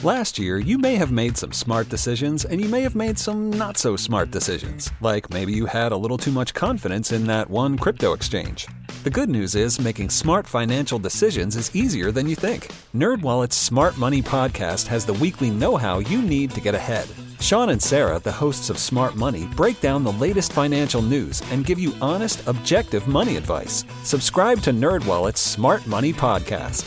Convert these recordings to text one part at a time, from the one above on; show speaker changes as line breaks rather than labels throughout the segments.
Last year, you may have made some smart decisions and you may have made some not so smart decisions. Like maybe you had a little too much confidence in that one crypto exchange. The good news is making smart financial decisions is easier than you think. NerdWallet's Smart Money Podcast has the weekly know-how you need to get ahead. Sean and Sarah, the hosts of Smart Money, break down the latest financial news and give you honest, objective money advice. Subscribe to NerdWallet's Smart Money Podcast.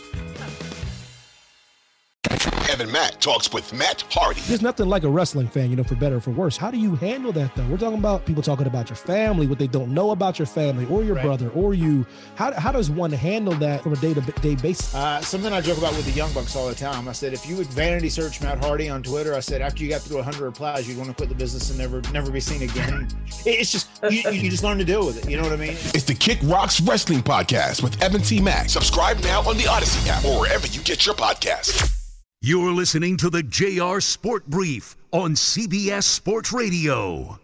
Evan Mack talks with Matt Hardy.
There's nothing like a wrestling fan, for better or for worse. How do you handle that, though? We're talking about people talking about your family, what they don't know about your family or your brother or you. How does one handle that from a day-to-day basis?
Something I joke about with the Young Bucks all the time. I said, if you would vanity search Matt Hardy on Twitter, I said, after you got through 100 replies, you'd want to quit the business and never be seen again. It's just, you just learn to deal with it. You know what I mean?
It's the Kick Rocks Wrestling Podcast with Evan T. Mack. Subscribe now on the Odyssey app or wherever you get your podcasts.
You're listening to the JR Sport Brief on CBS Sports Radio.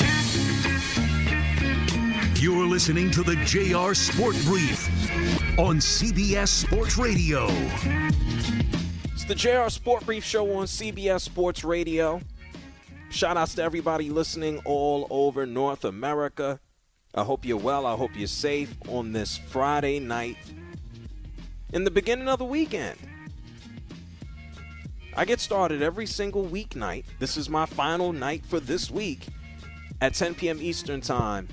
You're listening to the JR Sport Brief on CBS Sports Radio.
It's the JR Sport Brief show on CBS Sports Radio. Shout outs to everybody listening all over North America. I hope you're well. I hope you're safe on this Friday night in the beginning of the weekend. I get started every single weeknight. This is my final night for this week at 10 p.m. Eastern Time,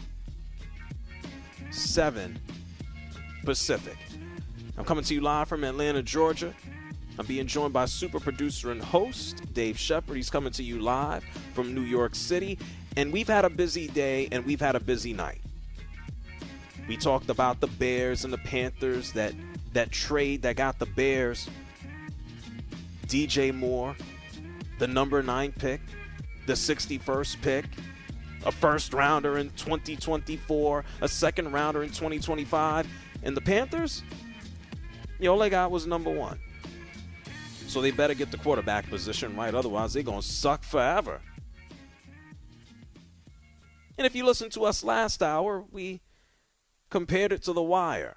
7 Pacific. I'm coming to you live from Atlanta, Georgia. I'm being joined by super producer and host Dave Shepard. He's coming to you live from New York City. And we've had a busy day and we've had a busy night. We talked about the Bears and the Panthers, that trade that got the Bears DJ Moore, the number 9 pick, the 61st pick, a first rounder in 2024, a second rounder in 2025, and the Panthers, all they got was number 1. So they better get the quarterback position right, otherwise they're going to suck forever. And if you listened to us last hour, we compared it to The Wire.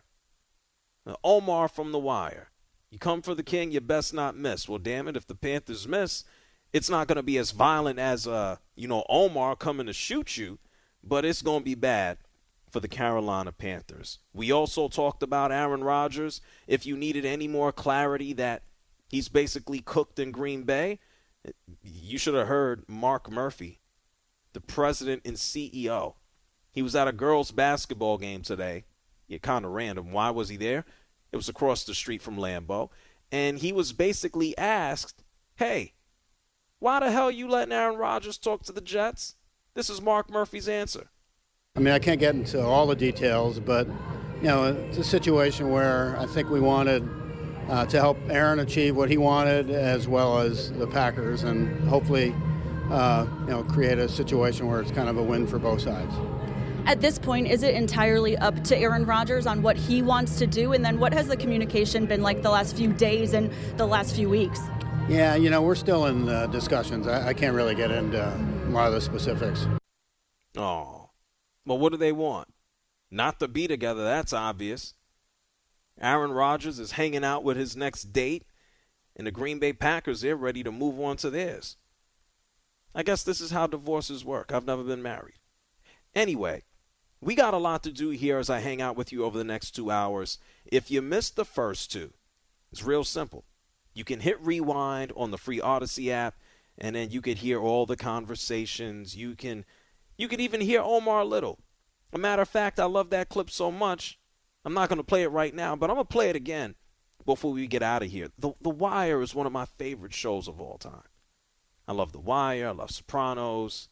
Omar from The Wire. You come for the king, you best not miss. Well, damn it, if the Panthers miss, it's not going to be as violent as, Omar coming to shoot you, but it's going to be bad for the Carolina Panthers. We also talked about Aaron Rodgers. If you needed any more clarity that he's basically cooked in Green Bay, you should have heard Mark Murphy, the president and CEO. He was at a girls' basketball game today. Kind of random. Why was he there? It was across the street from Lambeau. And he was basically asked, hey, why the hell are you letting Aaron Rodgers talk to the Jets? This is Mark Murphy's answer.
I mean, I can't get into all the details, but, it's a situation where I think we wanted to help Aaron achieve what he wanted as well as the Packers and hopefully, create a situation where it's kind of a win for both sides.
At this point, is it entirely up to Aaron Rodgers on what he wants to do? And then what has the communication been like the last few days and the last few weeks?
Yeah, we're still in discussions. I can't really get into a lot of the specifics.
Oh, well, what do they want? Not to be together, that's obvious. Aaron Rodgers is hanging out with his next date, and the Green Bay Packers, they're ready to move on to theirs. I guess this is how divorces work. I've never been married. Anyway, we got a lot to do here as I hang out with you over the next 2 hours. If you missed the first two, it's real simple. You can hit rewind on the free Odyssey app, and then you could hear all the conversations. You can even hear Omar Little. A matter of fact, I love that clip so much, I'm not going to play it right now, but I'm going to play it again before we get out of here. The Wire is one of my favorite shows of all time. I love The Wire. I love Sopranos.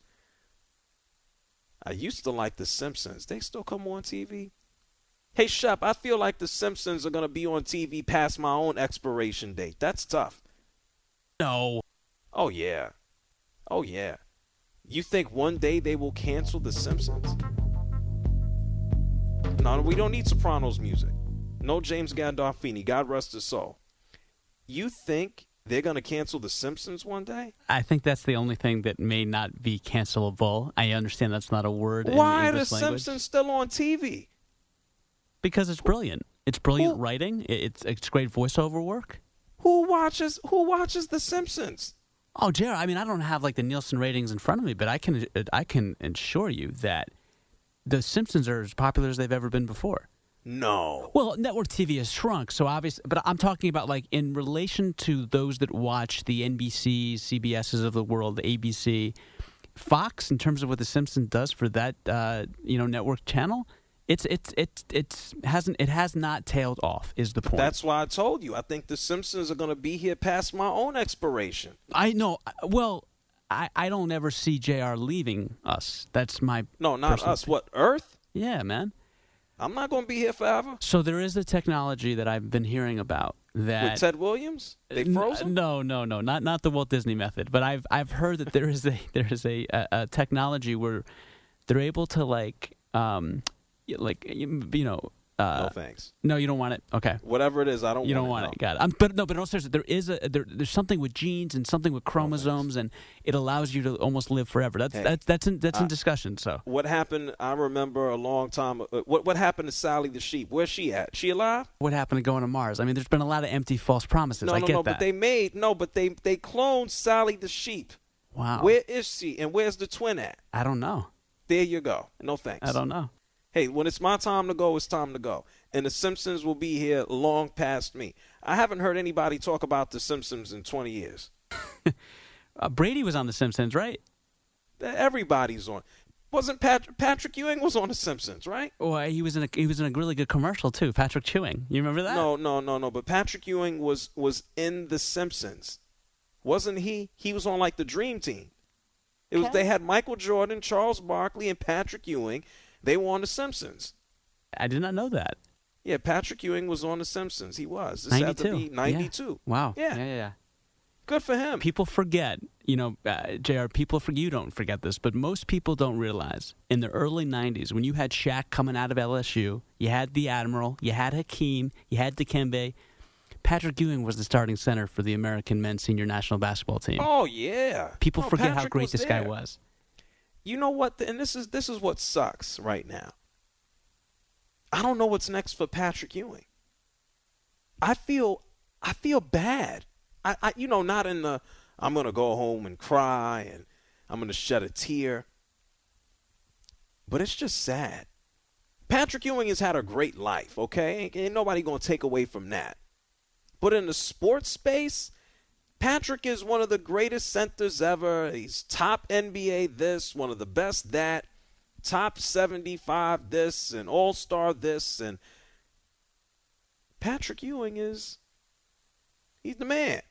I used to like The Simpsons. They still come on TV? Hey, Shep, I feel like The Simpsons are going to be on TV past my own expiration date. That's tough.
No.
Oh, yeah. Oh, yeah. You think one day they will cancel The Simpsons? No, we don't need Sopranos music. No James Gandolfini. God rest his soul. You think they're going to cancel The Simpsons one day?
I think that's the only thing that may not be cancelable. I understand that's not a word in
Why are The
English language.
Simpsons still on TV?
Because it's brilliant. It's brilliant writing. It's great voiceover work.
Who watches The Simpsons?
Oh, Jared, I mean, I don't have like the Nielsen ratings in front of me, but I can assure you that The Simpsons are as popular as they've ever been before.
No.
Well, network TV has shrunk, so obviously, but I'm talking about like in relation to those that watch the NBC, CBSs of the world, the ABC, Fox, in terms of what The Simpsons does for that network channel. It has not tailed off, is the point.
That's why I told you. I think The Simpsons are going to be here past my own expiration.
I know. Well, I don't ever see JR leaving us. That's my
No, not us. What, Earth?
Yeah, man.
I'm not going to be here forever.
So there is a technology that I've been hearing about that
with Ted Williams. They froze him?
No, not the Walt Disney method. But I've heard that there is a technology where they're able to
no thanks.
No, you don't want it. Okay.
Whatever it is, I don't.
You don't want it. Got it. But no, seriously, there's something with genes and something with chromosomes, and it allows you to almost live forever. That's in discussion. So
what happened? I remember a long time. What happened to Sally the sheep? Where's she at? She alive?
What happened to going to Mars? I mean, there's been a lot of empty, false promises.
No,
I get that.
But they cloned Sally the sheep.
Wow.
Where is she? And where's the twin at?
I don't know.
There you go. No thanks.
I don't know.
Hey, when it's my time to go, it's time to go. And The Simpsons will be here long past me. I haven't heard anybody talk about The Simpsons in 20 years.
Brady was on The Simpsons, right?
Everybody's on. Wasn't Patrick Ewing was on The Simpsons, right?
Well, he was in a really good commercial too. Patrick Ewing, you remember that?
No. But Patrick Ewing was in The Simpsons, wasn't he? He was on like the Dream Team. They had Michael Jordan, Charles Barkley, and Patrick Ewing. They were on The Simpsons.
I did not know that.
Yeah, Patrick Ewing was on The Simpsons. He was. This
92.
had to be 92.
Yeah. Wow.
Yeah. Good for him.
People forget, JR, you don't forget this, but most people don't realize in the early 90s when you had Shaq coming out of LSU, you had the Admiral, you had Hakeem, you had Dikembe, Patrick Ewing was the starting center for the American men's senior national basketball team.
Oh, yeah.
People forget
Patrick
how great this guy was.
You know what? And this is what sucks right now. I don't know what's next for Patrick Ewing. I feel bad. I not in the I'm going to go home and cry and I'm going to shed a tear. But it's just sad. Patrick Ewing has had a great life, okay? Ain't nobody going to take away from that. But in the sports space, Patrick is one of the greatest centers ever. He's top NBA this, one of the best that, top 75 this, and all-star this. And Patrick Ewing he's the man.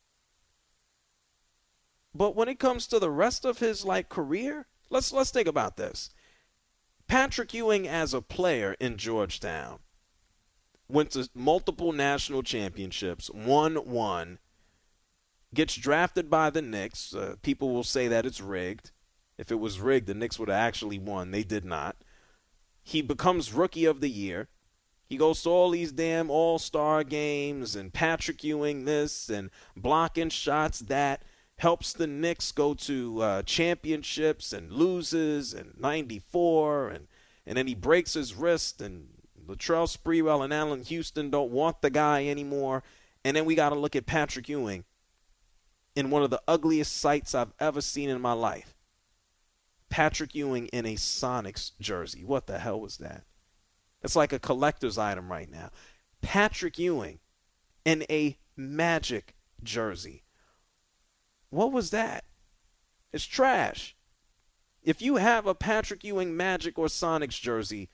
But when it comes to the rest of his career, let's think about this. Patrick Ewing as a player in Georgetown went to multiple national championships, won one, gets drafted by the Knicks. People will say that it's rigged. If it was rigged, the Knicks would have actually won. They did not. He becomes Rookie of the Year. He goes to all these damn all-star games and Patrick Ewing this and blocking shots that. Helps the Knicks go to championships and loses in 94. And then he breaks his wrist and Latrell Sprewell and Allen Houston don't want the guy anymore. And then we got to look at Patrick Ewing in one of the ugliest sights I've ever seen in my life. Patrick Ewing in a Sonics jersey. What the hell was that? It's like a collector's item right now. Patrick Ewing in a Magic jersey. What was that? It's trash. If you have a Patrick Ewing Magic or Sonics jersey,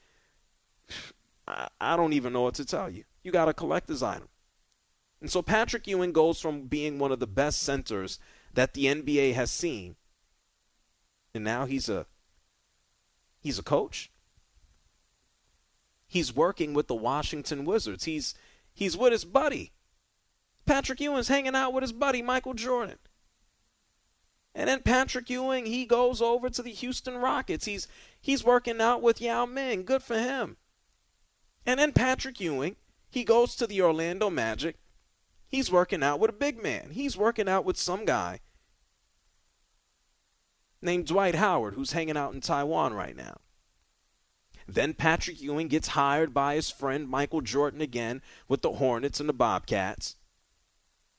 I don't even know what to tell you. You got a collector's item. And so Patrick Ewing goes from being one of the best centers that the NBA has seen, and now he's a coach. He's working with the Washington Wizards. He's with his buddy. Patrick Ewing's hanging out with his buddy Michael Jordan. And then Patrick Ewing, he goes over to the Houston Rockets. He's working out with Yao Ming. Good for him. And then Patrick Ewing, he goes to the Orlando Magic. He's working out with a big man. He's working out with some guy named Dwight Howard, who's hanging out in Taiwan right now. Then Patrick Ewing gets hired by his friend Michael Jordan again with the Hornets and the Bobcats.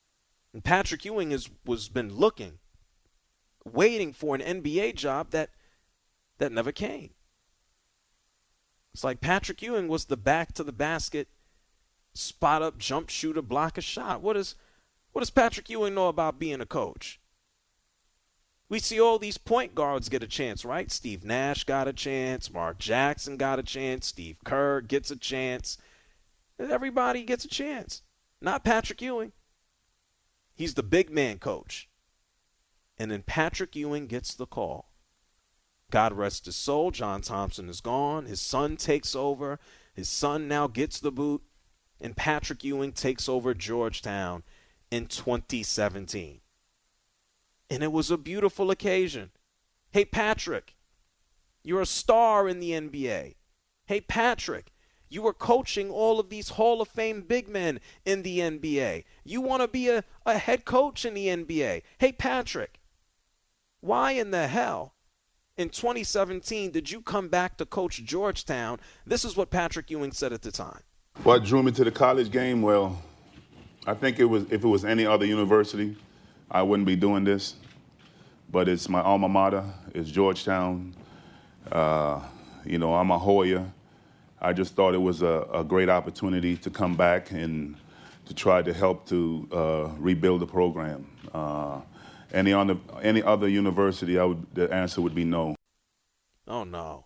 And Patrick Ewing was been looking, waiting for an NBA job that never came. It's like Patrick Ewing was the back to the basket, spot up, jump shooter, block a shot. What does Patrick Ewing know about being a coach? We see all these point guards get a chance, right? Steve Nash got a chance. Mark Jackson got a chance. Steve Kerr gets a chance. Everybody gets a chance. Not Patrick Ewing. He's the big man coach. And then Patrick Ewing gets the call. God rest his soul. John Thompson is gone. His son takes over. His son now gets the boot. And Patrick Ewing takes over Georgetown in 2017. And it was a beautiful occasion. Hey, Patrick, you're a star in the NBA. Hey, Patrick, you were coaching all of these Hall of Fame big men in the NBA. You want to be a head coach in the NBA. Hey, Patrick, why in the hell in 2017 did you come back to coach Georgetown? This is what Patrick Ewing said at the time.
What drew me to the college game? Well, I think if it was any other university, I wouldn't be doing this. But it's my alma mater. It's Georgetown. I'm a Hoya. I just thought it was a great opportunity to come back and to try to help to rebuild the program. Any other university, the answer would be no.
Oh, no.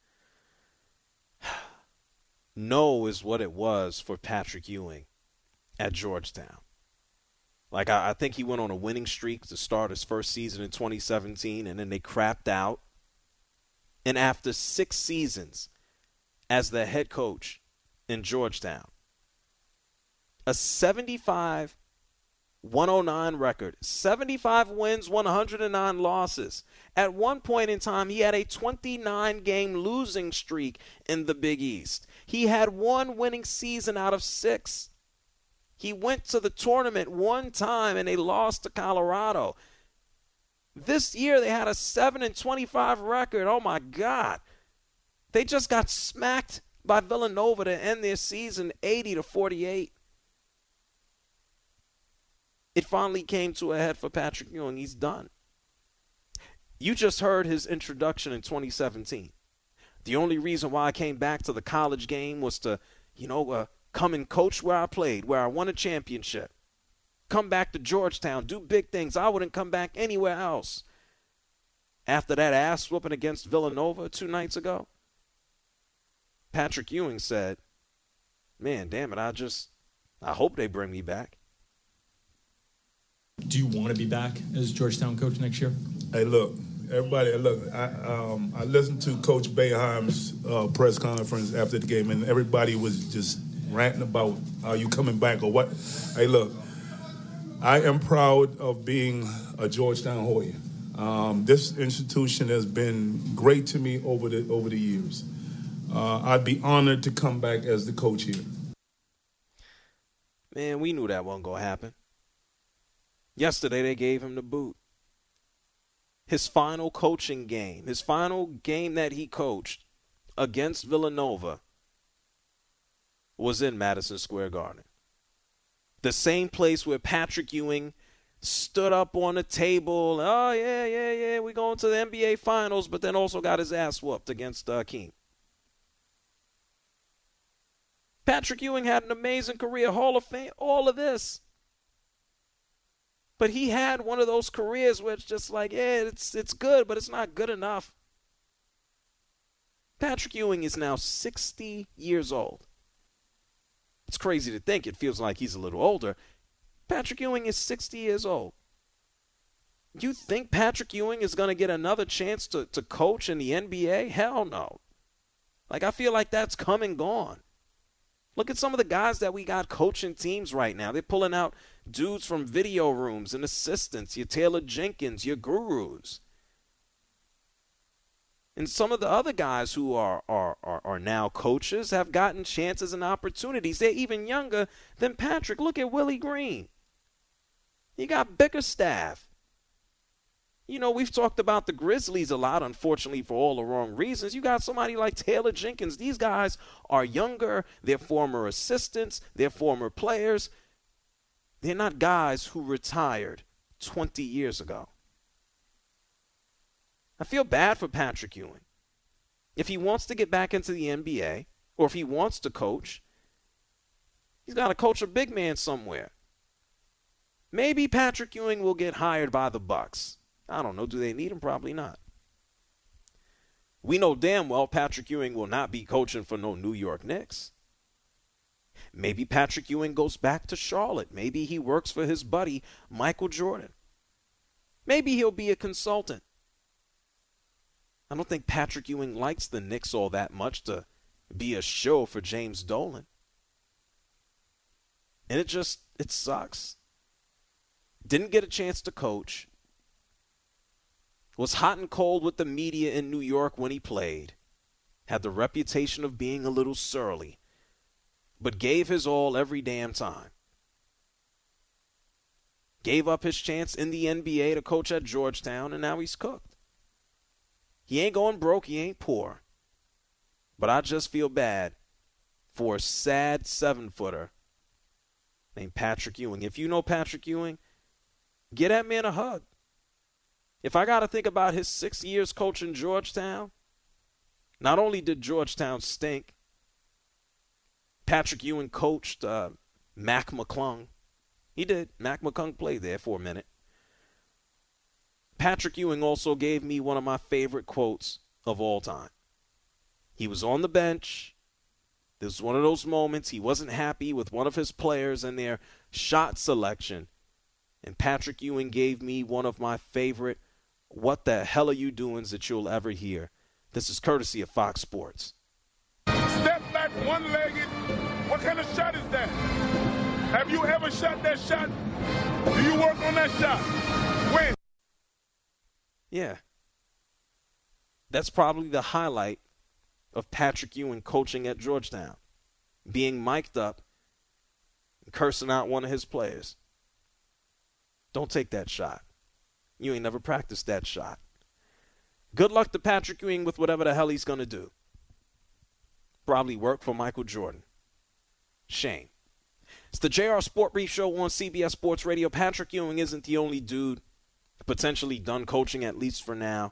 No is what it was for Patrick Ewing at Georgetown. Like, I think he went on a winning streak to start his first season in 2017, and then they crapped out. And after 6 seasons as the head coach in Georgetown, a 75-109 record, 75 wins, 109 losses. At one point in time, he had a 29-game losing streak in the Big East. He had 1 winning season out of 6. He went to the tournament 1 time, and they lost to Colorado. This year, they had a 7-25 record. Oh, my God. They just got smacked by Villanova to end their season 80-48. It finally came to a head for Patrick Ewing. He's done. You just heard his introduction in 2017. The only reason why I came back to the college game was to, come and coach where I played, where I won a championship. Come back to Georgetown, do big things. I wouldn't come back anywhere else. After that ass whooping against Villanova 2 nights ago, Patrick Ewing said, man, damn it, I hope they bring me back.
Do you want to be back as Georgetown coach next year?
Hey, look, everybody, I listened to Coach Boeheim's press conference after the game, and everybody was just ranting about, are you coming back or what? Hey, look, I am proud of being a Georgetown Hoya. This institution has been great to me over the years. I'd be honored to come back as the coach here.
Man, we knew that wasn't going to happen. Yesterday, they gave him the boot. His final coaching game, his final game that he coached against Villanova was in Madison Square Garden. The same place where Patrick Ewing stood up on the table. Oh, yeah, we're going to the NBA Finals, but then also got his ass whooped against Keem. Patrick Ewing had an amazing career, Hall of Fame, all of this. But he had one of those careers where it's just like, yeah, it's good, but it's not good enough. Patrick Ewing is now 60 years old. It's crazy to think. It feels like he's a little older. Patrick Ewing is 60 years old. You think Patrick Ewing is going to get another chance to coach in the NBA? Hell no. Like, I feel like that's come and gone. Look at some of the guys that we got coaching teams right now. They're pulling out dudes from video rooms and assistants, your Taylor Jenkins, your gurus. And some of the other guys who are now coaches have gotten chances and opportunities. They're even younger than Patrick. Look at Willie Green. You got Bickerstaff. We've talked about the Grizzlies a lot, unfortunately, for all the wrong reasons. You got somebody like Taylor Jenkins. These guys are younger. They're former assistants. They're former players. They're not guys who retired 20 years ago. I feel bad for Patrick Ewing. If he wants to get back into the NBA, or if he wants to coach, he's got to coach a big man somewhere. Maybe Patrick Ewing will get hired by the Bucks. I don't know. Do they need him? Probably not. We know damn well Patrick Ewing will not be coaching for no New York Knicks. Maybe Patrick Ewing goes back to Charlotte. Maybe he works for his buddy, Michael Jordan. Maybe he'll be a consultant. I don't think Patrick Ewing likes the Knicks all that much to be a show for James Dolan. And it sucks. Didn't get a chance to coach. Was hot and cold with the media in New York when he played. Had the reputation of being a little surly. But gave his all every damn time. Gave up his chance in the NBA to coach at Georgetown, and now he's cooked. He ain't going broke, he ain't poor. But I just feel bad for a sad 7-footer named Patrick Ewing. If you know Patrick Ewing, get that man a hug. If I got to think about his 6 years coaching Georgetown, not only did Georgetown stink, Patrick Ewing coached Mac McClung. He did. Mac McClung played there for a minute. Patrick Ewing also gave me one of my favorite quotes of all time. He was on the bench. This was one of those moments he wasn't happy with one of his players and their shot selection. And Patrick Ewing gave me one of my favorite "What the hell are you doings" that you'll ever hear. This is courtesy of Fox Sports.
Step back, one-legged. What kind of shot is that? Have you ever shot that shot? Do you work on that shot? When?
Yeah. That's probably the highlight of Patrick Ewing coaching at Georgetown. Being mic'd up and cursing out one of his players. Don't take that shot. You ain't never practiced that shot. Good luck to Patrick Ewing with whatever the hell he's going to do. Probably work for Michael Jordan. Shame. It's the JR Sport Brief Show on CBS Sports Radio. Patrick Ewing isn't the only dude potentially done coaching, at least for now.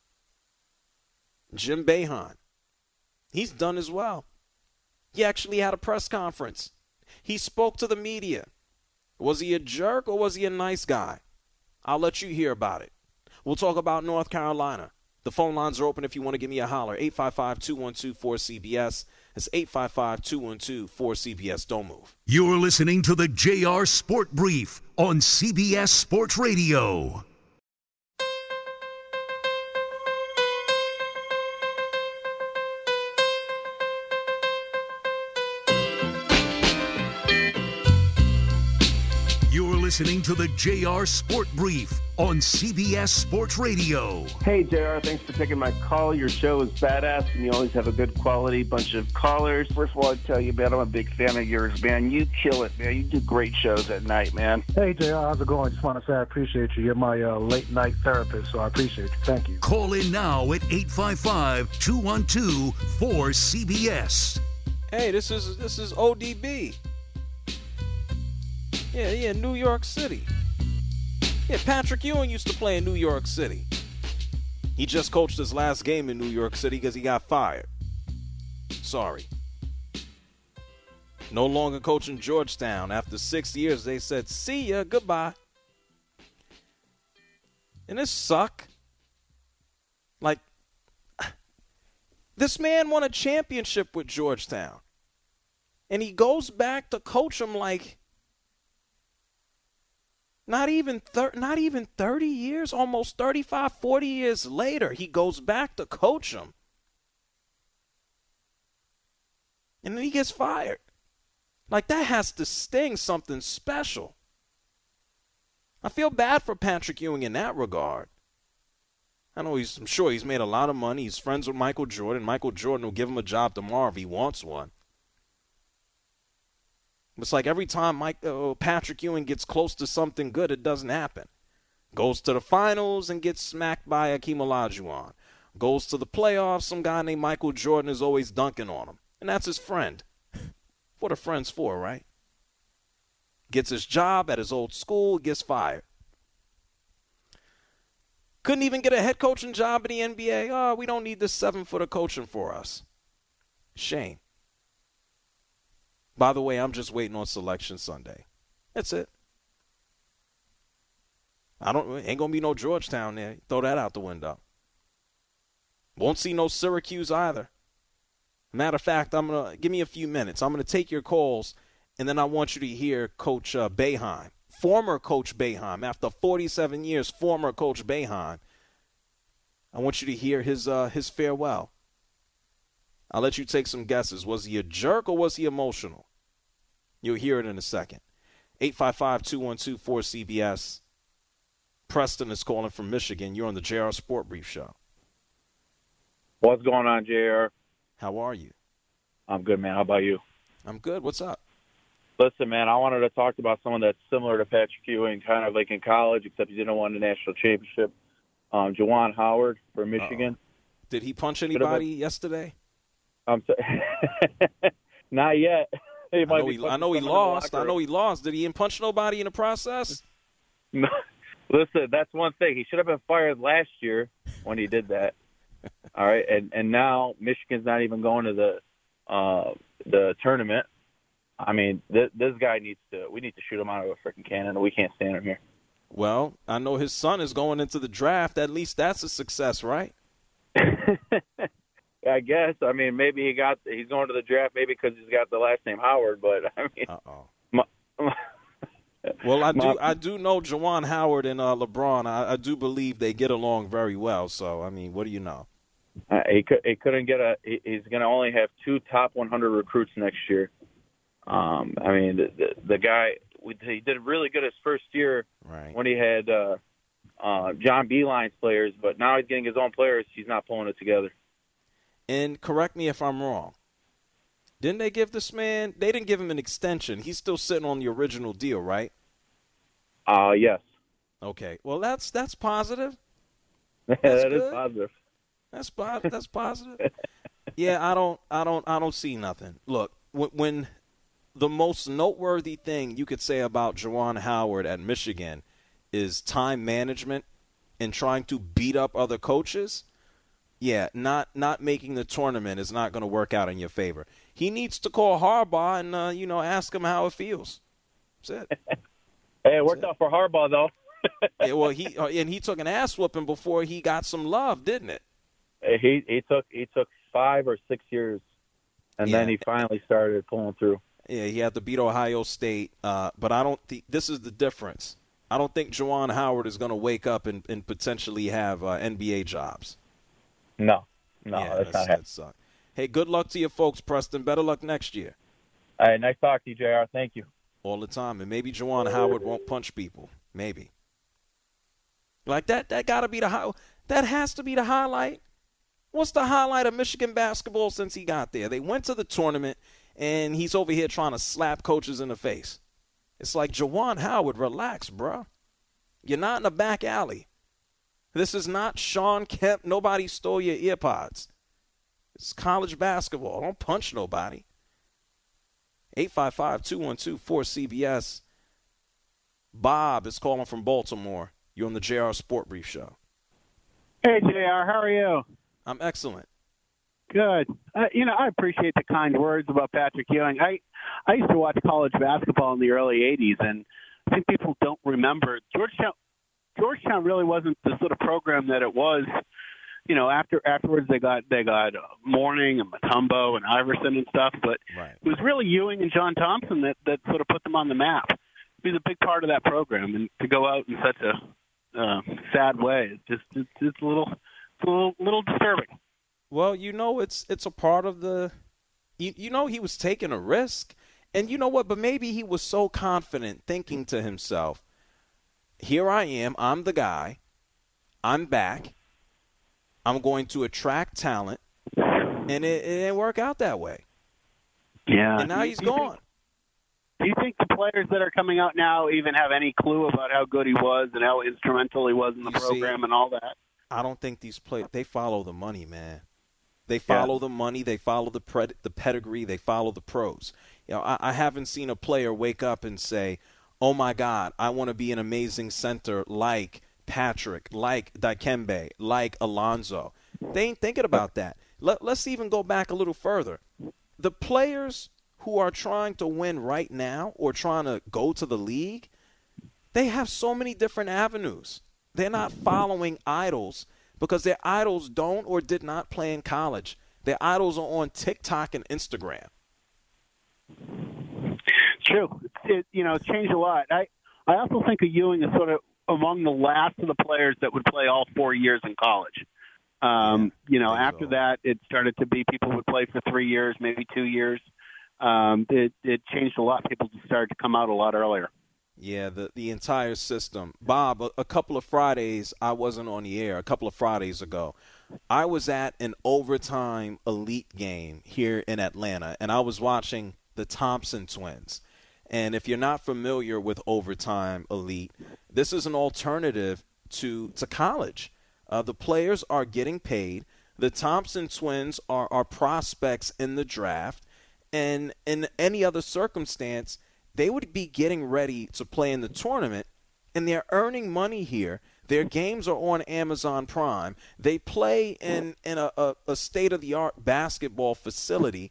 Jim Boeheim, he's done as well. He actually had a press conference. He spoke to the media. Was he a jerk or was he a nice guy? I'll let you hear about it. We'll talk about North Carolina. The phone lines are open if you want to give me a holler. 855-212-4CBS. It's 855-212-4CBS. Don't move.
You're listening to the JR Sport Brief on CBS Sports Radio. Listening to the JR Sport Brief on CBS Sports Radio.
Hey, JR, thanks for taking my call. Your show is badass, and you always have a good quality bunch of callers. First of all, I'd tell you, man, I'm a big fan of yours, man. You kill it, man. You do great shows at night, man.
Hey, JR, how's it going? I just want to say I appreciate you. You're my late-night therapist, so I appreciate you. Thank you.
Call in now at 855-212-4CBS.
Hey, this is ODB. Yeah, New York City. Yeah, Patrick Ewing used to play in New York City. He just coached his last game in New York City because he got fired. Sorry. No longer coaching Georgetown. After 6 years, they said, see ya, goodbye. And this suck. Like, this man won a championship with Georgetown. And he goes back to coach them like, Not even 30 years, almost 35, 40 years later, he goes back to coach them. And then he gets fired. Like, that has to sting something special. I feel bad for Patrick Ewing in that regard. I'm sure he's made a lot of money. He's friends with Michael Jordan. Michael Jordan will give him a job tomorrow if he wants one. It's like every time Patrick Ewing gets close to something good, it doesn't happen. Goes to the finals and gets smacked by Akeem Olajuwon. Goes to the playoffs, some guy named Michael Jordan is always dunking on him. And that's his friend. What are friends for, right? Gets his job at his old school, gets fired. Couldn't even get a head coaching job in the NBA. Oh, we don't need this 7-footer coaching for us. Shame. By the way, I'm just waiting on Selection Sunday. That's it. Ain't gonna be no Georgetown there. Throw that out the window. Won't see no Syracuse either. Matter of fact, give me a few minutes. I'm gonna take your calls, and then I want you to hear Coach Boeheim, former Coach Boeheim, after 47 years, former Coach Boeheim. I want you to hear his farewell. I'll let you take some guesses. Was he a jerk or was he emotional? You'll hear it in a second. 855-212-4CBS. Preston is calling from Michigan. You're on the JR Sport Brief Show.
What's going on, JR?
How are you?
I'm good, man. How about you?
I'm good. What's up?
Listen, man, I wanted to talk about someone that's similar to Patrick Ewing, kind of like in college, except he didn't win the national championship. Juwan Howard for Michigan.
Did he punch anybody yesterday?
Not yet.
I know he lost. I know he lost. Did he punch nobody in the process?
No. Listen, that's one thing. He should have been fired last year when he did that. All right, and now Michigan's not even going to the tournament. I mean, this guy we need to shoot him out of a freaking cannon. We can't stand him here.
Well, I know his son is going into the draft. At least that's a success, right?
I guess. I mean, maybe he's going to the draft maybe because he's got the last name Howard. But I mean,
well, I do know Juwan Howard and LeBron. I do believe they get along very well. So I mean, what do you know?
He couldn't get he's going to only have 2 top 100 recruits next year. I mean, the guy. He did really good his first year when he had John Beeline's players, but now he's getting his own players. He's not pulling it together.
And correct me if I'm wrong. Didn't they give this man – they didn't give him an extension. He's still sitting on the original deal, right?
Yes.
Okay. Well, that's positive.
That is positive.
That's positive. Yeah, I don't see nothing. Look, when the most noteworthy thing you could say about Juwan Howard at Michigan is time management and trying to beat up other coaches, yeah, not making the tournament is not going to work out in your favor. He needs to call Harbaugh and ask him how it feels. That's it.
Hey, it worked out for Harbaugh though.
Yeah, well, he took an ass whooping before he got some love, didn't it?
He took 5 or 6 years, and then he finally started pulling through.
Yeah, he had to beat Ohio State, but I don't think this is the difference. I don't think Juwan Howard is going to wake up and potentially have NBA jobs.
No,
yeah,
that's not happening.
Hey, good luck to you folks, Preston. Better luck next year.
All right, nice talking to you, JR. Thank you.
All the time. And maybe Juwan Howard won't punch people. Maybe. Like that got to be that has to be the highlight. What's the highlight of Michigan basketball since he got there? They went to the tournament, and he's over here trying to slap coaches in the face. It's like, Juwan Howard, relax, bro. You're not in a back alley. This is not Sean Kemp. Nobody stole your earpods. It's college basketball. Don't punch nobody. 855-212-4CBS. Bob is calling from Baltimore. You're on the JR Sport Brief Show.
Hey, JR. How are you?
I'm excellent.
Good. I appreciate the kind words about Patrick Ewing. I used to watch college basketball in the early 80s, and I think people don't remember. Georgetown really wasn't the sort of program that it was. Afterwards they got Mourning and Mutombo and Iverson and stuff, but It was really Ewing and John Thompson that sort of put them on the map. He was a big part of that program, and to go out in such a sad way, it's a little disturbing.
Well, it's a part of the he was taking a risk. And you know what? But maybe he was so confident, thinking to himself, here I am, I'm the guy, I'm back, I'm going to attract talent, and it didn't work out that way.
Yeah.
And now he's gone.
Do you think the players that are coming out now even have any clue about how good he was and how instrumental he was in the program and all that?
I don't think these players, they follow the money, man. They follow the money, they follow the pedigree, they follow the pros. I haven't seen a player wake up and say, oh, my God, I want to be an amazing center like Patrick, like Dikembe, like Alonzo. They ain't thinking about that. Let's even go back a little further. The players who are trying to win right now or trying to go to the league, they have so many different avenues. They're not following idols because their idols don't or did not play in college. Their idols are on TikTok and Instagram.
True. It's changed a lot. I also think of Ewing as sort of among the last of the players that would play all 4 years in college. After that, it started to be people would play for 3 years, maybe 2 years. It changed a lot. People started to come out a lot earlier.
Yeah, the entire system. Bob, a couple of Fridays, I wasn't on the air. A couple of Fridays ago, I was at an overtime elite game here in Atlanta, and I was watching the Thompson twins. And if you're not familiar with overtime elite, this is an alternative to college. The players are getting paid. The Thompson twins are prospects in the draft. And in any other circumstance, they would be getting ready to play in the tournament, and they're earning money here. Their games are on Amazon Prime. They play in a state-of-the-art basketball facility.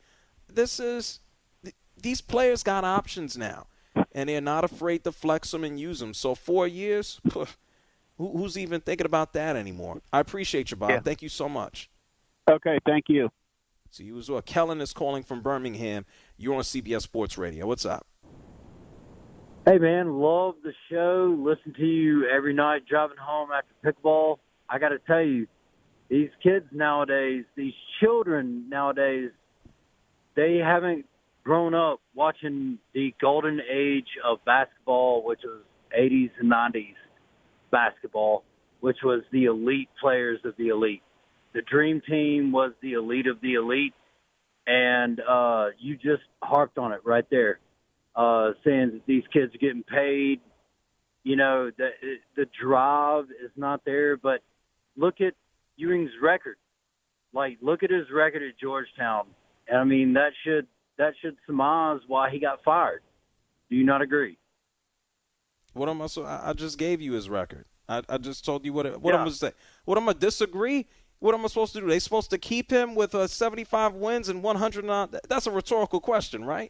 These players got options now, and they're not afraid to flex them and use them. So 4 years, who's even thinking about that anymore? I appreciate you, Bob. Yeah. Thank you so much.
Okay, thank you.
So you as well. Kellen is calling from Birmingham. You're on CBS Sports Radio. What's up?
Hey, man, love the show. Listen to you every night driving home after pickleball. I got to tell you, these kids nowadays, these children nowadays, they haven't grown up watching the golden age of basketball, which was 80s and 90s basketball, which was the elite players of the elite. The dream team was the elite of the elite, and you just harped on it right there. Saying that these kids are getting paid, the drive is not there. But look at Ewing's record. Like, look at his record at Georgetown. And I mean, that should surmise why he got fired. Do you not agree?
What am I just gave you his record. I just told you what I'm going to say. What I'm going to disagree? What am I supposed to do? They supposed to keep him with 75 wins and 100? That's a rhetorical question, right?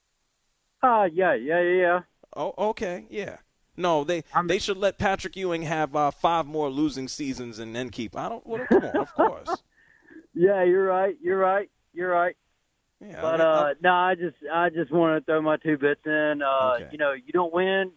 Yeah.
Oh, okay, yeah. No, they should let Patrick Ewing have 5 more losing seasons and then keep. Come on, of course.
Yeah, you're right.
Yeah,
but I just want to throw my 2 bits in.
Okay.
You don't win.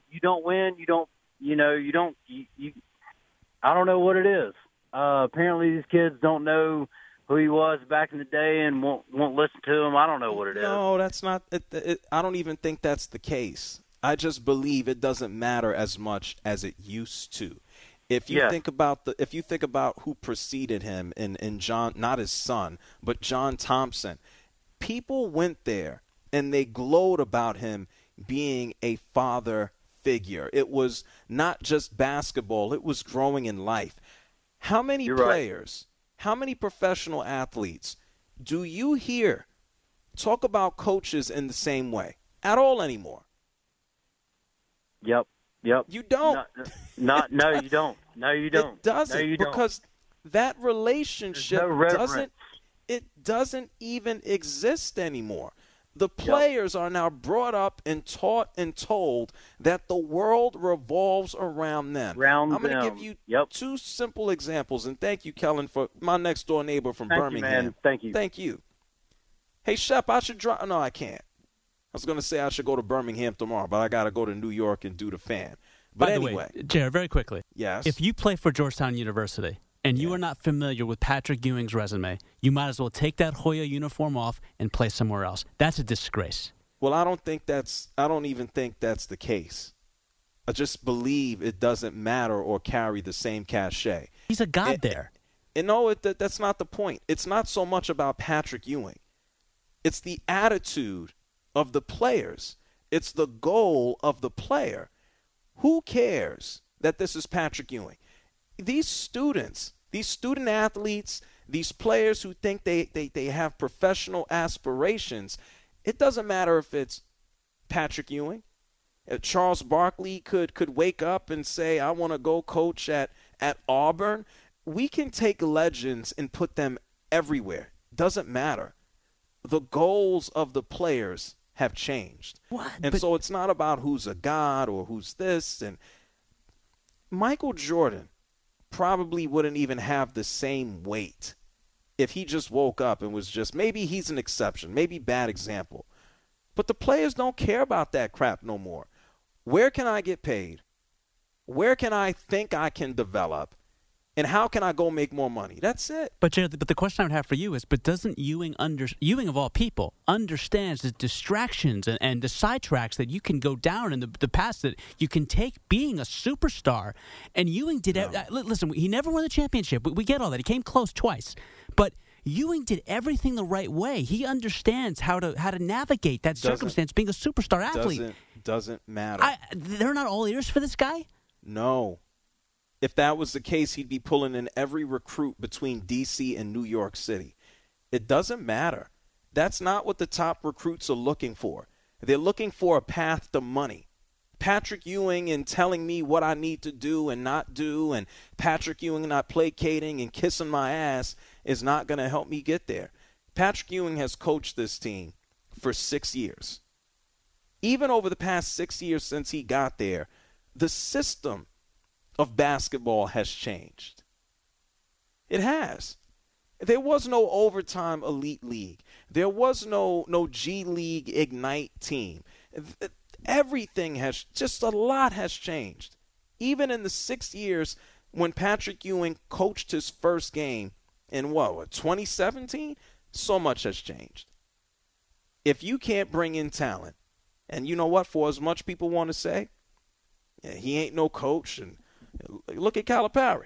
I don't know what it is. Apparently, these kids don't know who he was back in the day and won't listen to him. I don't know what it is.
No, that's not I don't even think that's the case. I just believe it doesn't matter as much as it used to. If you think about who preceded him in John, not his son, but John Thompson, people went there and they glowed about him being a father figure. It was not just basketball, it was growing in life. How many players, how many professional athletes do you hear talk about coaches in the same way at all anymore?
Yep.
You don't.
No, you don't. No, you don't.
It doesn't.
No, you don't.
Because that relationship doesn't even exist anymore. The players are now brought up and taught and told that the world revolves around them. I'm going to give you 2 simple examples, and thank you, Kellen, for my next-door neighbor from Birmingham.
You, man. Thank you.
Thank you. Hey, Shep, I should drive. No, I can't. I was going to say I should go to Birmingham tomorrow, but I got to go to New York and do the fan. But
By
anyway.
the way, Jared, very quickly.
Yes.
If you play for Georgetown University and you are not familiar with Patrick Ewing's resume, you might as well take that Hoya uniform off and play somewhere else. That's a disgrace.
Well, I don't even think that's the case. I just believe it doesn't matter or carry the same cachet.
He's a god there.
And no, that's not the point. It's not so much about Patrick Ewing. It's the attitude of the players. It's the goal of the player. Who cares that this is Patrick Ewing? These students, these student athletes, these players who think they have professional aspirations, it doesn't matter if it's Patrick Ewing, Charles Barkley could wake up and say, I want to go coach at Auburn. We can take legends and put them everywhere. Doesn't matter. The goals of the players have changed. So it's not about who's a god or who's this. And Michael Jordan probably wouldn't even have the same weight if he just woke up and was just, maybe he's an exception, maybe bad example. But the players don't care about that crap no more. Where can I get paid? Where can I think I can develop? And how can I go make more money? That's it.
But the question I would have for you is, but doesn't Ewing of all people understands the distractions and the sidetracks that you can go down in the past that you can take being a superstar? And Ewing did listen, he never won the championship. We get all that. He came close twice. But Ewing did everything the right way. He understands how to navigate that circumstance being a superstar athlete.
Doesn't matter.
They're not all ears for this guy?
No. If that was the case, he'd be pulling in every recruit between D.C. and New York City. It doesn't matter. That's not what the top recruits are looking for. They're looking for a path to money. Patrick Ewing and telling me what I need to do and not do, and Patrick Ewing not placating and kissing my ass is not going to help me get there. Patrick Ewing has coached this team for 6 years. Even over the past 6 years since he got there, the system of basketball has changed. It has. There was no overtime elite league. There was no G League Ignite team. Everything has, just a lot has changed. Even in the 6 years when Patrick Ewing coached his first game in 2017, so much has changed. If you can't bring in talent, and you know what, for as much people want to say, he ain't no coach, and look at Calipari.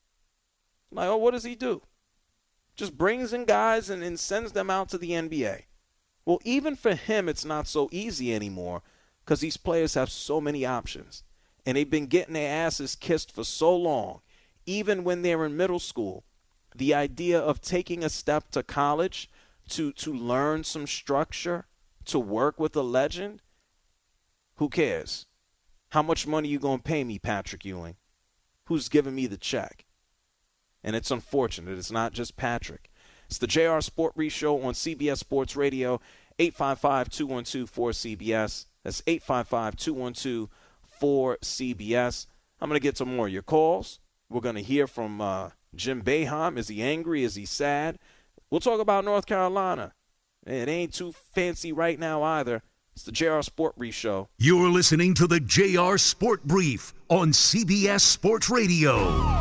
Like, what does he do? Just brings in guys and sends them out to the NBA. Well, even for him, it's not so easy anymore because these players have so many options. And they've been getting their asses kissed for so long. Even when they're in middle school, the idea of taking a step to college to learn some structure, to work with a legend, who cares? How much money you going to pay me, Patrick Ewing? Who's giving me the check? And it's unfortunate. It's not just Patrick. It's the JR Sport Brief Show on CBS Sports Radio, 855-212-4CBS. That's 855-212-4CBS. I'm going to get some more of your calls. We're going to hear from Jim Boeheim. Is he angry? Is he sad? We'll talk about North Carolina. It ain't too fancy right now either. It's the JR Sport Brief Show.
You're listening to the JR Sport Brief on CBS Sports Radio.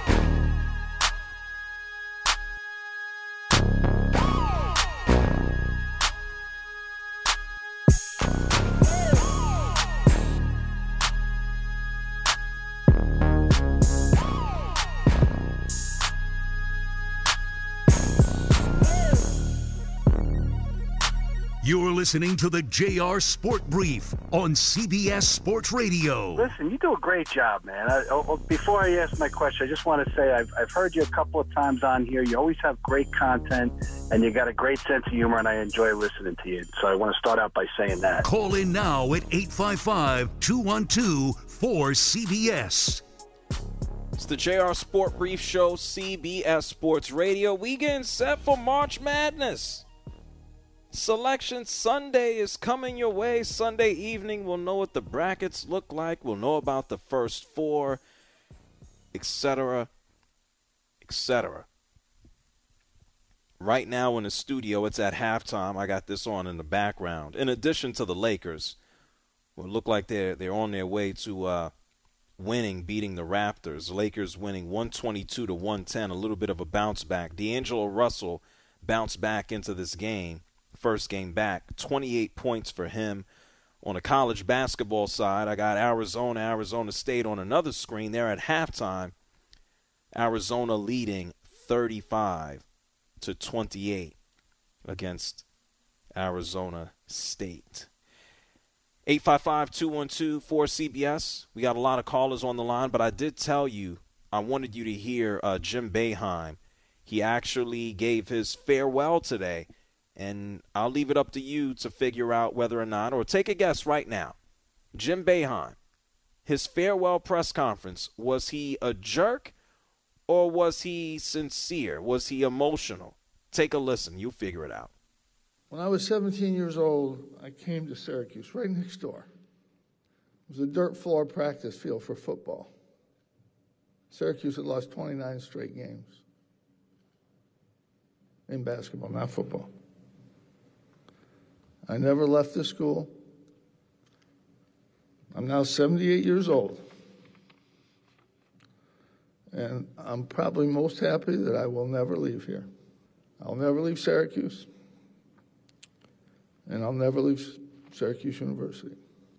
You're listening to the JR Sport Brief on CBS Sports Radio.
Listen, you do a great job, man. Before I ask my question, I just want to say I've heard you a couple of times on here. You always have great content, and you got a great sense of humor, and I enjoy listening to you. So I want to start out by saying that.
Call in now at 855-212-4CBS.
It's the JR Sport Brief Show, CBS Sports Radio. We getting set for March Madness. Selection Sunday is coming your way. Sunday evening, we'll know what the brackets look like. We'll know about the first four, etc., etc. Right now in the studio, it's at halftime. I got this on in the background. In addition to the Lakers, will look like they're on their way to beating the Raptors. The Lakers winning 122-110, a little bit of a bounce back. D'Angelo Russell bounced back into this game. First game back, 28 points for him. On the college basketball side, I got Arizona State on another screen. They're at halftime. Arizona leading 35-28 against Arizona State. 855-212-4CBS. We got a lot of callers on the line, but I did tell you I wanted you to hear Jim Boeheim. He actually gave his farewell today. And I'll leave it up to you to figure out whether or not, or take a guess right now. Jim Boeheim, his farewell press conference, was he a jerk or was he sincere? Was he emotional? Take a listen. You'll figure it out.
When I was 17 years old, I came to Syracuse, right next door. It was a dirt floor practice field for football. Syracuse had lost 29 straight games in basketball, not football. I never left the school. I'm now 78 years old. And I'm probably most happy that I will never leave here. I'll never leave Syracuse. And I'll never leave Syracuse University.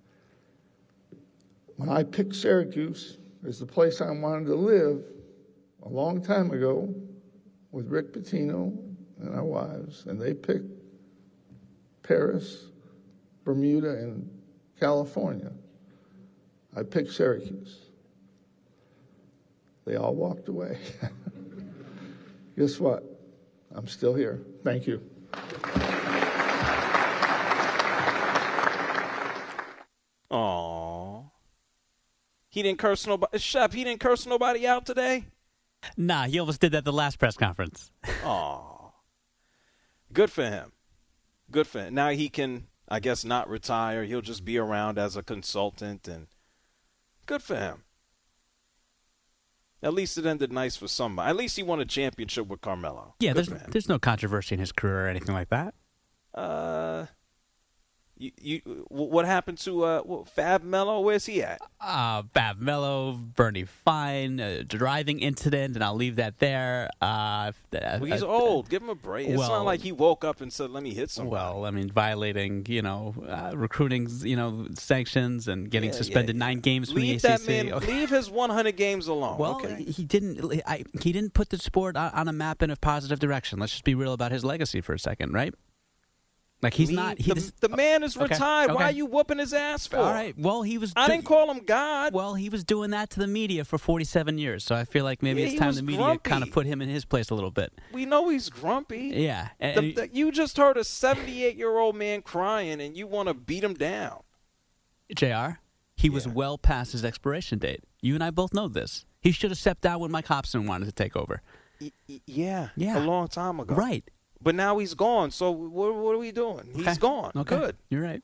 When I picked Syracuse as the place I wanted to live a long time ago with Rick Pitino and our wives, and they picked Paris, Bermuda, and California, I picked Syracuse. They all walked away. Guess what? I'm still here. Thank you.
Aww. He didn't curse nobody. Shep, he didn't curse nobody out today?
Nah, he almost did that the last press conference.
Aww. Good for him. Good for him. Now he can, I guess, not retire. He'll just be around as a consultant, and good for him. At least it ended nice for somebody. At least he won a championship with Carmelo.
Yeah, there's no controversy in his career or anything like that.
What happened to Fab Melo? Where's he at?
Fab Melo, Bernie Fine, driving incident, and I'll leave that there.
He's old. Give him a break. It's not like he woke up and said, "Let me hit somebody."
Well, I mean, viviolating, recruiting, sanctions and getting suspended 9 games from
leave
the ACC.
That man, leave his 100 games alone.
Well,
okay.
he didn't put the sport on a map in a positive direction. Let's just be real about his legacy for a second, right? Like he's not.
The man is retired.
Okay.
Why are you whooping his ass for?
All right. Well, I
didn't call him God.
Well, he was doing that to the media for 47 years. So I feel like maybe it's time the media kind of put him in his place a little bit.
We know he's grumpy.
Yeah.
You just heard a 78-year-old man crying, and you want to beat him down.
JR, he was well past his expiration date. You and I both know this. He should have stepped down when Mike Hobson wanted to take over.
Yeah. A long time ago.
Right.
But now he's gone, so what are we doing?
Okay.
He's gone.
Okay.
Good.
You're right.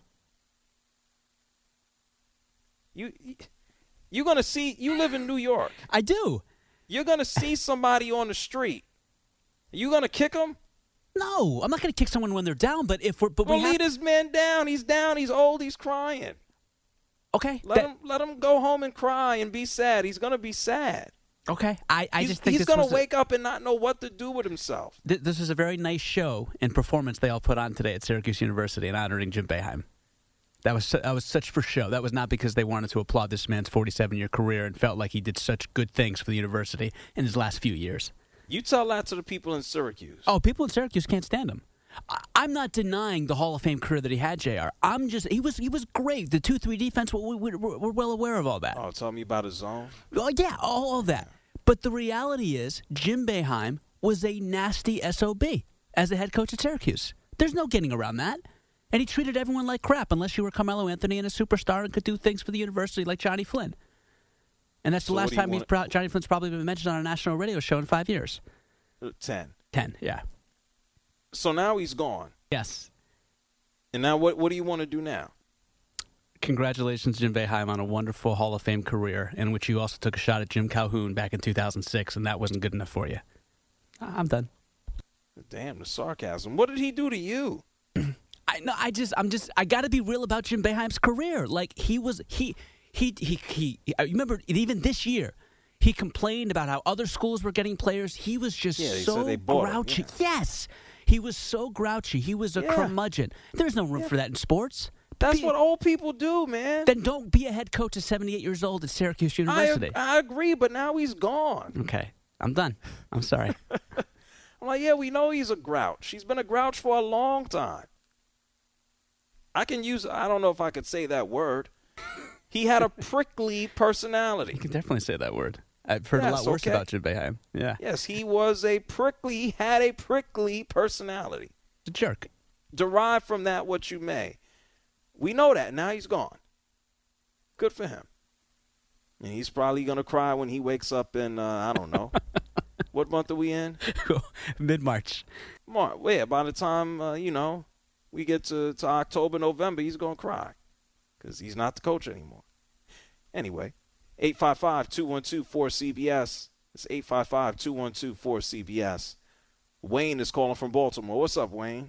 You're going to see – you live in New York.
I do.
You're going to see somebody on the street. Are you going to kick them?
No, I'm not going to kick someone when they're down, but if we're –
lead this man down. He's down. He's old. He's crying.
Okay.
Let him go home and cry and be sad. He's going to be sad.
Okay, I just think
he's going to wake up and not know what to do with himself.
This is a very nice show and performance they all put on today at Syracuse University in honoring Jim Boeheim. That was such for show. That was not because they wanted to applaud this man's 47-year career and felt like he did such good things for the university in his last few years.
You tell that to the people in Syracuse.
Oh, people in Syracuse can't stand him. I'm not denying the Hall of Fame career that he had, JR. He was great. The 2-3 defense, we're well aware of all that.
Oh, tell me about his zone.
Oh, yeah, all of that. But the reality is Jim Boeheim was a nasty SOB as a head coach at Syracuse. There's no getting around that. And he treated everyone like crap unless you were Carmelo Anthony and a superstar and could do things for the university like Johnny Flynn. And that's the last time Johnny Flynn's probably been mentioned on a national radio show in 5 years.
10.
10, yeah.
So now he's gone.
Yes.
And now what do you want to do now?
Congratulations, Jim Boeheim, on a wonderful Hall of Fame career in which you also took a shot at Jim Calhoun back in 2006, and that wasn't good enough for you. I'm done.
Damn, the sarcasm. What did he do to you?
I got to be real about Jim Boeheim's career. Like he remember even this year, he complained about how other schools were getting players. He was just so grouchy. Yes, he was so grouchy. He was a curmudgeon. There's no room for that in sports.
That's what old people do, man.
Then don't be a head coach at 78 years old at Syracuse University.
I agree, but now he's gone.
Okay, I'm done. I'm sorry.
I'm like, yeah, we know he's a grouch. He's been a grouch for a long time. I don't know if I could say that word. He had a prickly personality.
You can definitely say that word. I've heard a lot worse about Jim Boeheim. Yeah.
Yes, he had a prickly personality.
A jerk.
Derive from that what you may. We know that. Now he's gone. Good for him. And he's probably going to cry when he wakes up in, I don't know. What month are we in?
Mid-March.
Wait, by the time, we get to October, November, he's going to cry because he's not the coach anymore. Anyway, 855-212-4CBS. It's 855-212-4CBS. Wayne is calling from Baltimore. What's up, Wayne?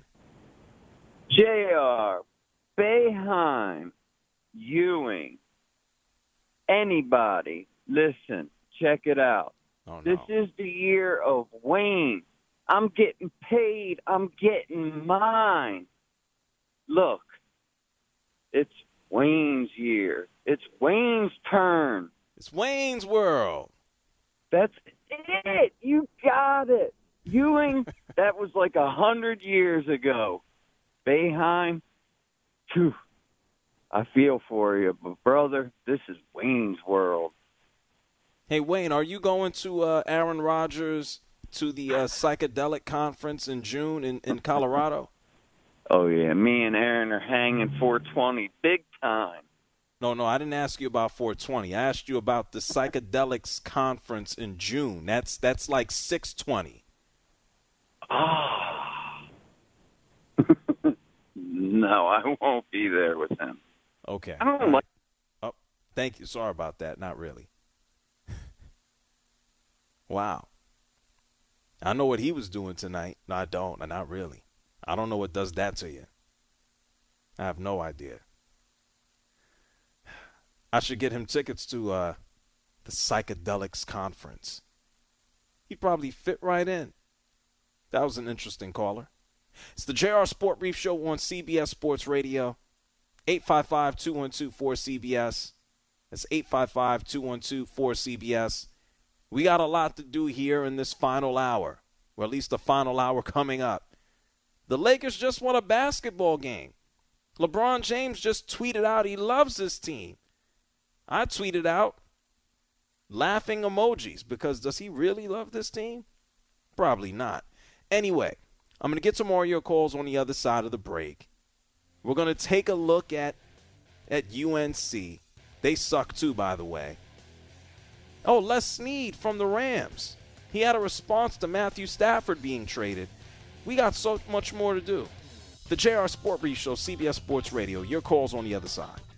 JR, Boeheim, Ewing, anybody, listen, check it out.
Oh, no.
This is the year of Wayne. I'm getting paid. I'm getting mine. Look, it's Wayne's year. It's Wayne's turn.
It's Wayne's world.
That's it. You got it. Ewing, that was like 100 years ago. Boeheim, phew, I feel for you, but brother, this is Wayne's world.
Hey, Wayne, are you going to Aaron Rodgers to the psychedelic conference in June in Colorado?
Oh, yeah, me and Aaron are hanging 420 big time.
No, I didn't ask you about 420. I asked you about the psychedelics conference in June. That's like 620.
Ah. No, I won't be there with him.
Okay.
I don't like.
Oh, thank you. Sorry about that. Not really. Wow. I know what he was doing tonight. No, I don't. Not really. I don't know what does that to you. I have no idea. I should get him tickets to the psychedelics conference. He'd probably fit right in. That was an interesting caller. It's the JR Sport Brief Show on CBS Sports Radio. 855-212-4CBS. That's 855-212-4CBS. We got a lot to do here in this final hour, or at least the final hour coming up. The Lakers just won a basketball game. LeBron James just tweeted out he loves this team. I tweeted out laughing emojis because does he really love this team? Probably not. Anyway, I'm going to get some more of your calls on the other side of the break. We're going to take a look at UNC. They suck too, by the way. Oh, Les Snead from the Rams. He had a response to Matthew Stafford being traded. We got so much more to do. The JR Sport Brief Show, CBS Sports Radio. Your calls on the other side.